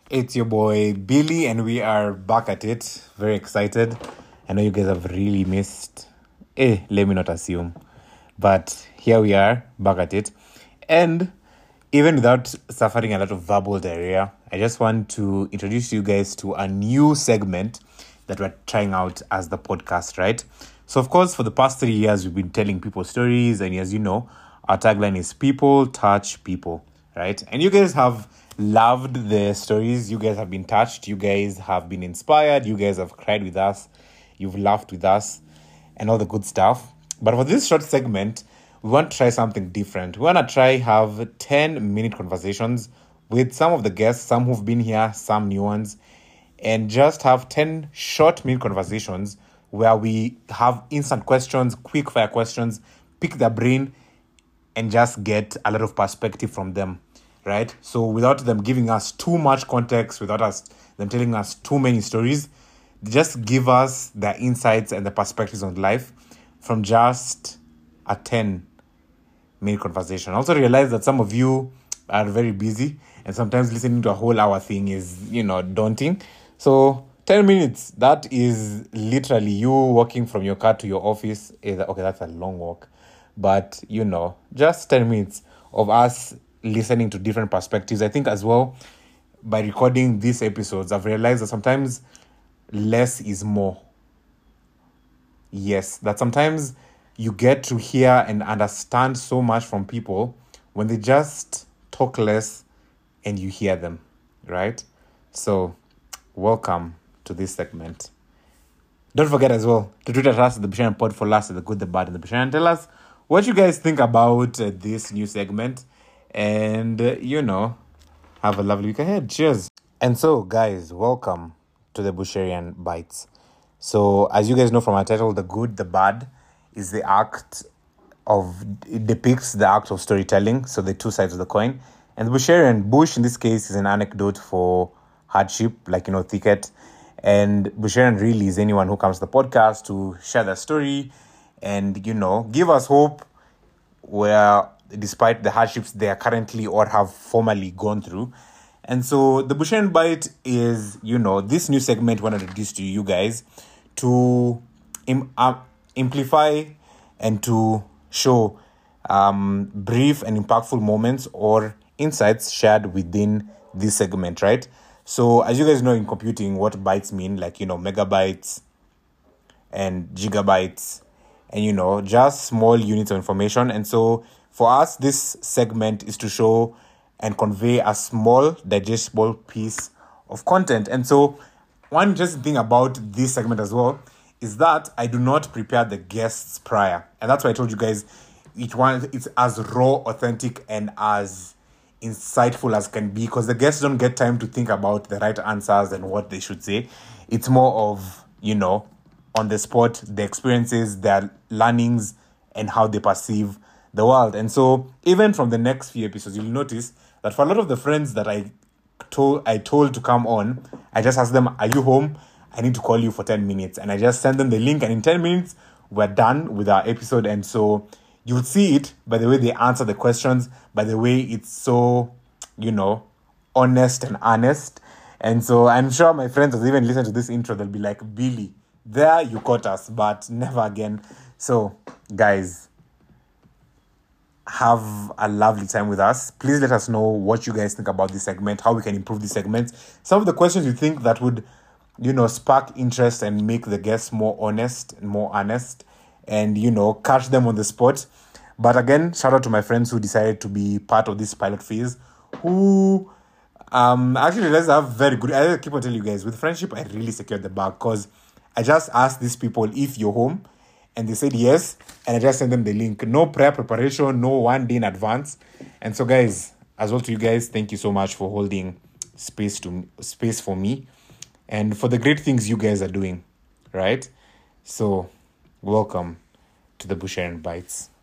It's your boy Billy, and we are back at it. Very excited. I know you guys have really missed. Let me not assume. But here we are, back at it. And even without suffering a lot of verbal diarrhea, I just want to introduce you guys to a new segment that we're trying out as the podcast, right? So, of course, for the past 3 years, we've been telling people stories. And as you know, our tagline is people touch people, right? And you guys have loved the stories. You guys have been touched. You guys have been inspired. You guys have cried with us. You've laughed with us and all the good stuff. But for this short segment, we want to try something different. We want to try have 10-minute conversations with some of the guests, some who've been here, some new ones, and just have 10 short-minute conversations where we have instant questions, quick fire questions, pick their brain, and just get a lot of perspective from them, right? So without them giving us too much context, without them telling us too many stories, just give us their insights and the perspectives on life from just a 10-minute conversation. I also realize that some of you are very busy and sometimes listening to a whole hour thing is, daunting. So 10 minutes, that is literally you walking from your car to your office. Okay, that's a long walk. But, just 10 minutes of us listening to different perspectives. I think as well, by recording these episodes, I've realized that sometimes less is more. Yes, that sometimes you get to hear and understand so much from people when they just talk less and you hear them, right? So, welcome to this segment. Don't forget as well to tweet at us at the Buchanan Pod for us, the good, the bad, and the Buchanan. Tell us what you guys think about this new segment. And, have a lovely week ahead. Cheers. And so, guys, welcome to the Busharian Bites. So, as you guys know from our title, the good, the bad is it depicts the act of storytelling. So, the two sides of the coin. And the Busharian, Bush in this case, is an anecdote for hardship, like, thicket. And Busharian really is anyone who comes to the podcast to share their story and, give us hope where, despite the hardships they are currently or have formerly gone through. And so the Busharian Bite is, this new segment we want to introduce to you guys to amplify and to show brief and impactful moments or insights shared within this segment, right? So as you guys know in computing, what bytes mean, like, megabytes and gigabytes and, just small units of information. And so for us, this segment is to show and convey a small, digestible piece of content. And so one interesting thing about this segment as well is that I do not prepare the guests prior. And that's why I told you guys it's as raw, authentic, and as insightful as can be, because the guests don't get time to think about the right answers and what they should say. It's more of, on the spot, the experiences, their learnings, and how they perceive the world. And so even from the next few episodes, you'll notice that for a lot of the friends that I told to come on, I just asked them, are you home? I need to call you for 10 minutes. And I just send them the link, and in 10 minutes, we're done with our episode. And so you'll see it by the way they answer the questions, by the way it's so, honest and honest. And so I'm sure my friends will even listen to this intro, they'll be like, Billy, there you caught us, but never again. So, guys, have a lovely time with us. Please let us know what you guys think about this segment, how we can improve this segment. Some of the questions you think that would, spark interest and make the guests more honest and more honest and, catch them on the spot. But again, shout out to my friends who decided to be part of this pilot phase, who actually realized I have very good, I keep on telling you guys, with friendship, I really secured the bag because I just asked these people if you're home, and they said yes, and I just sent them the link. No prior preparation, no 1 day in advance. And so, guys, as well to you guys, thank you so much for holding space for me and for the great things you guys are doing, right? So, welcome to the Busharian Bites.